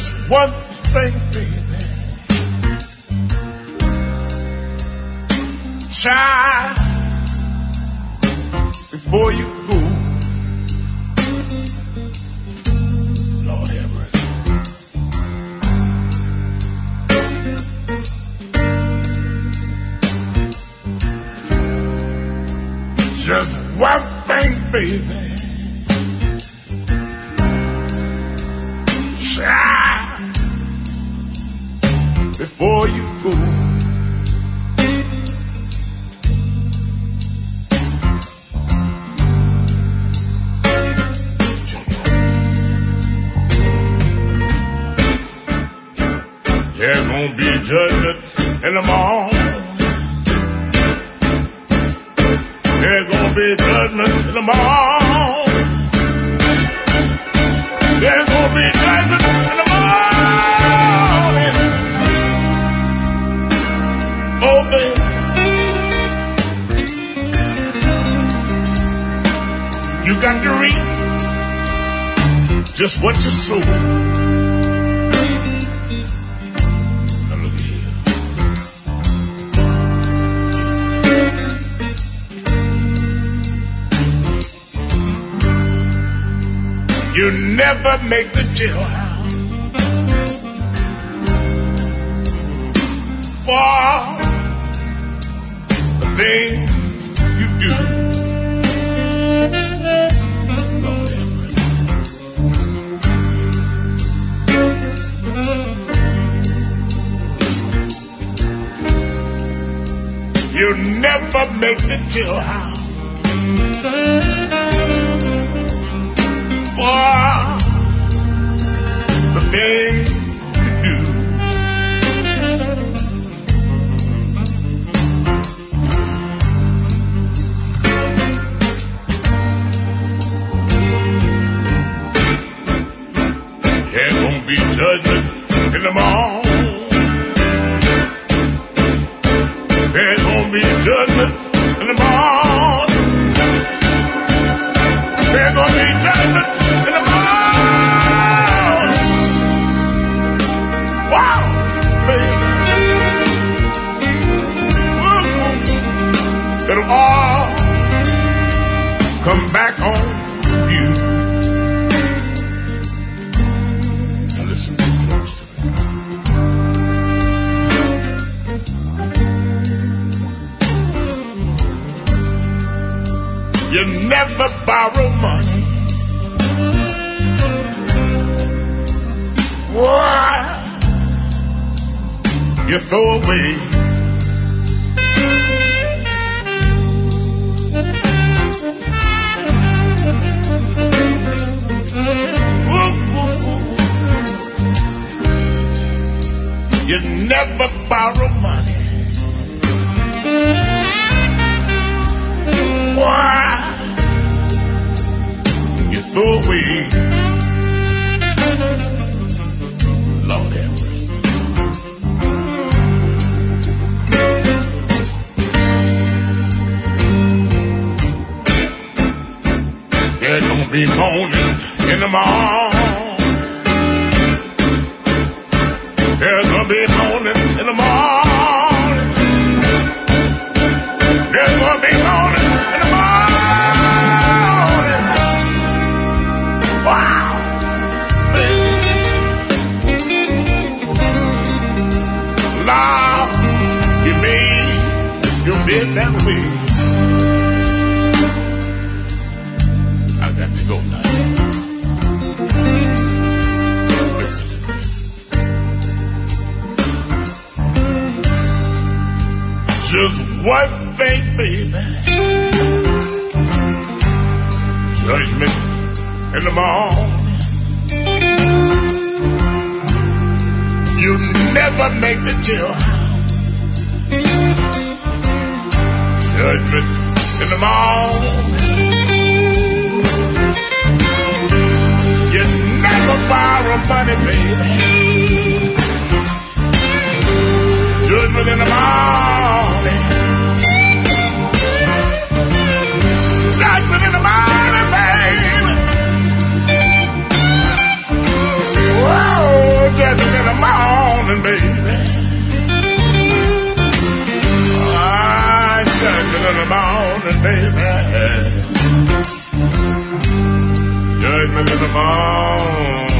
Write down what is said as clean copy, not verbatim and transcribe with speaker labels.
Speaker 1: Just one thing, baby. Child, before you go, Lord have mercy. Just one thing, baby. Child, before you go. There's gonna be judgment in the morning. There's gonna be judgment in the morning. There's gonna be judgment in the morning. Oh, baby. You got to reap just what you sow. You never make the jailhouse for the things you do. Lord have mercy. You never make the jailhouse for the things you do. There's gonna be judgment in the morning. There's gonna be judgment in the morning. There's gonna be judgment in the morning. Wow, baby. It'll all come back on you. Now listen close to me. You never borrow money. Why? You throw away. You never borrow money. Why? You throw away. Lord have mercy. There's gonna be moaning in the morning. There's gonna be moaning in the morning. There's gonna be moaning in the morning. Wow, baby. Lord, you made your bed that way. I got to go now. Listen to me. Just one thing, baby. Judgment in the morning. You never make the jailhouse. Judgment in the morning. You never borrow money, baby. Judgment in the morning. Judgment in the morning, baby. Whoa, the morning, baby. Judgment in the morning.